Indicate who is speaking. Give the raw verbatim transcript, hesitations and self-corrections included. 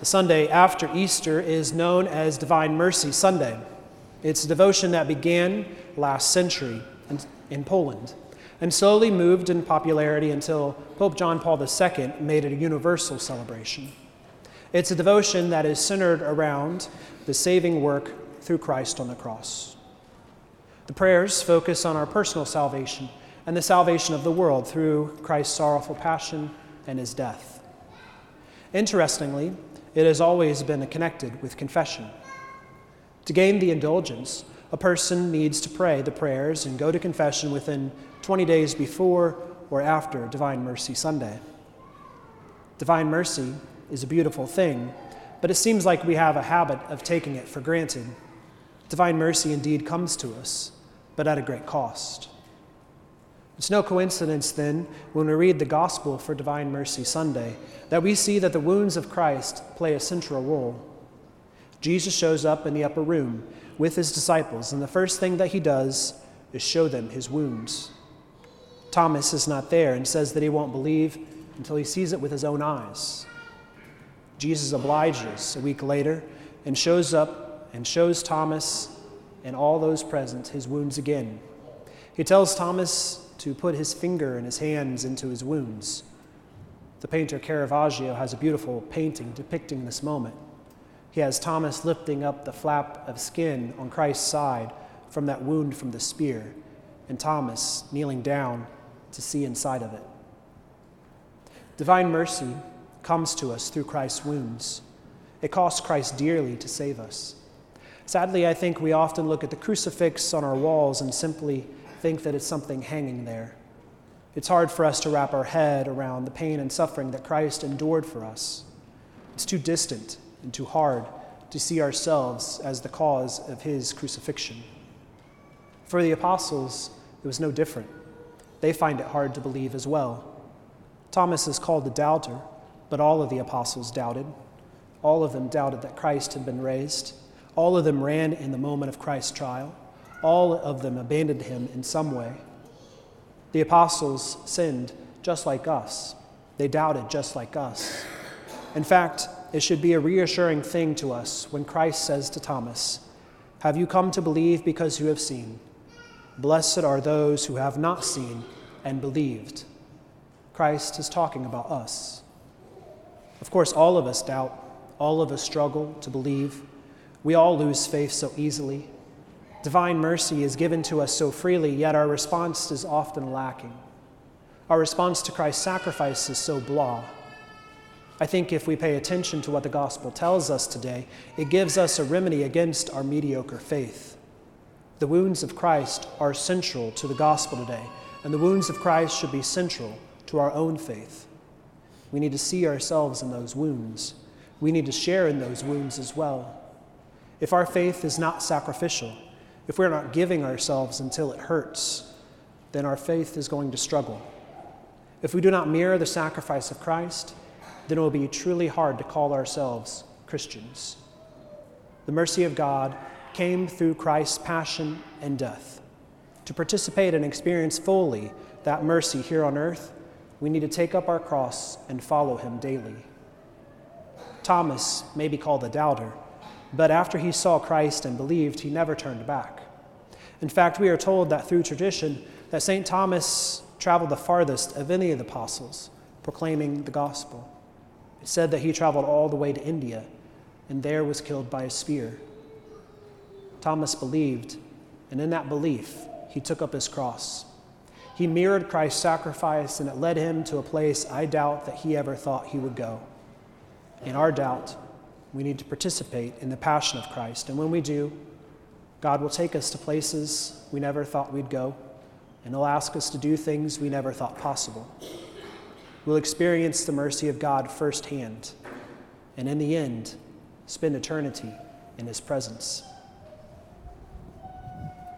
Speaker 1: The Sunday after Easter is known as Divine Mercy Sunday. It's a devotion that began last century in, in Poland and slowly moved in popularity until Pope John Paul the Second made it a universal celebration. It's a devotion that is centered around the saving work through Christ on the cross. The prayers focus on our personal salvation and the salvation of the world through Christ's sorrowful passion and his death. Interestingly, it has always been connected with confession. To gain the indulgence, a person needs to pray the prayers and go to confession within twenty days before or after Divine Mercy Sunday. Divine mercy is a beautiful thing, but it seems like we have a habit of taking it for granted. Divine mercy indeed comes to us, but at a great cost. It's no coincidence, then, when we read the Gospel for Divine Mercy Sunday, that we see that the wounds of Christ play a central role. Jesus shows up in the upper room with his disciples, and the first thing that he does is show them his wounds. Thomas is not there and says that he won't believe until he sees it with his own eyes. Jesus obliges a week later and shows up and shows Thomas and all those present his wounds again. He tells Thomas to put his finger and his hands into his wounds. The painter Caravaggio has a beautiful painting depicting this moment. He has Thomas lifting up the flap of skin on Christ's side from that wound from the spear, and Thomas kneeling down to see inside of it. Divine mercy comes to us through Christ's wounds. It cost Christ dearly to save us. Sadly, I think we often look at the crucifix on our walls and simply think that it's something hanging there. It's hard for us to wrap our head around the pain and suffering that Christ endured for us. It's too distant and too hard to see ourselves as the cause of his crucifixion. For the apostles, it was no different. They find it hard to believe as well. Thomas is called a doubter, but all of the apostles doubted. All of them doubted that Christ had been raised. All of them ran in the moment of Christ's trial. All of them abandoned him in some way. The apostles sinned just like us. They doubted just like us. In fact, it should be a reassuring thing to us when Christ says to Thomas, "Have you come to believe because you have seen? Blessed are those who have not seen and believed." Christ is talking about us. Of course, all of us doubt. All of us struggle to believe. We all lose faith so easily. Divine mercy is given to us so freely, yet our response is often lacking. Our response to Christ's sacrifice is so blah. I think if we pay attention to what the gospel tells us today, it gives us a remedy against our mediocre faith. The wounds of Christ are central to the gospel today, and the wounds of Christ should be central to our own faith. We need to see ourselves in those wounds. We need to share in those wounds as well. If our faith is not sacrificial, if we're not giving ourselves until it hurts, then our faith is going to struggle. If we do not mirror the sacrifice of Christ, then it will be truly hard to call ourselves Christians. The mercy of God came through Christ's passion and death. To participate and experience fully that mercy here on earth, we need to take up our cross and follow him daily. Thomas may be called a doubter, but after he saw Christ and believed, he never turned back. In fact, we are told that through tradition that Saint Thomas traveled the farthest of any of the apostles, proclaiming the gospel. It's said that he traveled all the way to India and there was killed by a spear. Thomas believed, and in that belief, he took up his cross. He mirrored Christ's sacrifice, and it led him to a place I doubt that he ever thought he would go. In our doubt, we need to participate in the passion of Christ. And when we do, God will take us to places we never thought we'd go, and he'll ask us to do things we never thought possible. We'll experience the mercy of God firsthand, and in the end, spend eternity in his presence.